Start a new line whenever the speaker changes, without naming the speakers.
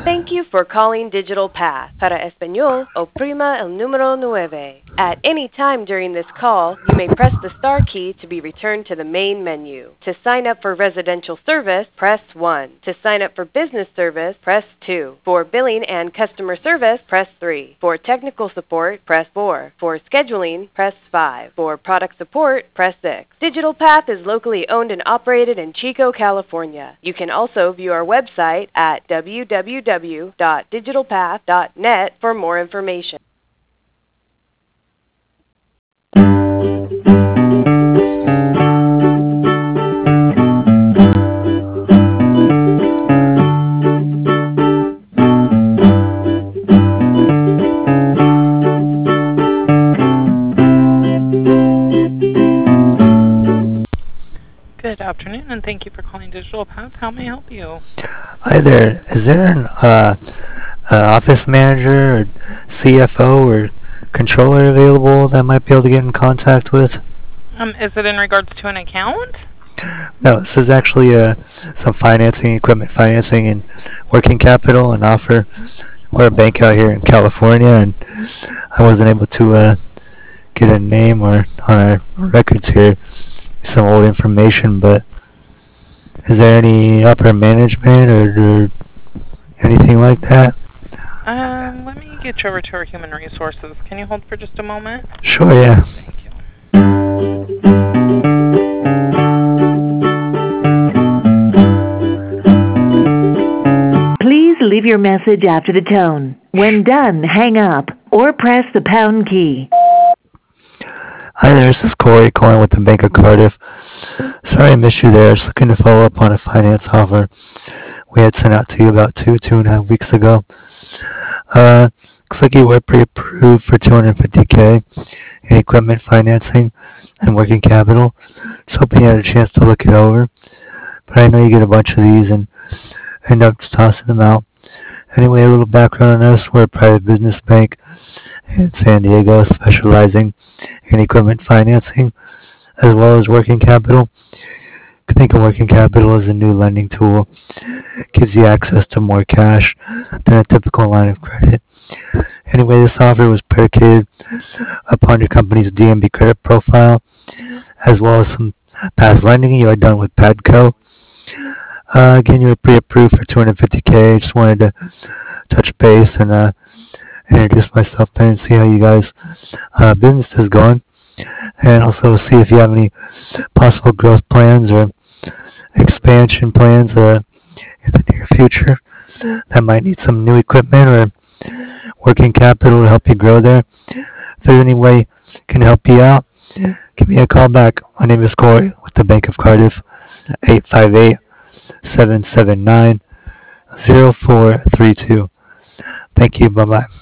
Thank you for calling Digital Path. Para español, oprima el número nueve. At any time during this call, you may press the star key to be returned to the main menu. To sign up for residential service, press 1. To sign up for business service, press 2. For billing and customer service, press 3. For technical support, press 4. For scheduling, press 5. For product support, press 6. Digital Path is locally owned and operated in Chico, California. You can also view our website at www.digitalpath.net for more information.
Good afternoon, and thank you for calling Digital Path. How may I help you?
Hi there. Is there an office manager or CFO or controller available that I might be able to get in contact with?
Is it in regards to an account?
No, this is actually some financing, equipment financing, and working capital and offer. We're a bank out here in California, and I wasn't able to get a name or on our records here some old information, but is there any upper management or anything like that?
Let me get you over to our human resources. Can you hold for just a moment?
Sure, yeah.
Thank you.
Please leave your message after the tone. When done, hang up or press the pound key.
Hi there, this is Corey calling with the Bank of Cardiff. Sorry I missed you there. I was looking to follow up on a finance offer we had sent out to you about two and a half weeks ago. Looks like you were pre-approved for $250K in equipment financing and working capital. Just hoping you had a chance to look it over. But I know you get a bunch of these and end up just tossing them out. Anyway, a little background on us. We're a private business bank in San Diego specializing in equipment financing as well as working capital. You can think of working capital as a new lending tool. It gives you access to more cash than a typical line of credit. Anyway, this offer was predicated upon your company's DNB credit profile as well as some past lending you had done with Padco. Again, you were pre-approved for $250K. Just wanted to touch base and introduce myself and see how you guys' business is going, and also see if you have any possible growth plans or expansion plans in the near future that might need some new equipment or working capital to help you grow there. If there's any way I can help you out, give me a call back. My name is Corey with the Bank of Cardiff, 858-779-0432. Thank you. Bye-bye.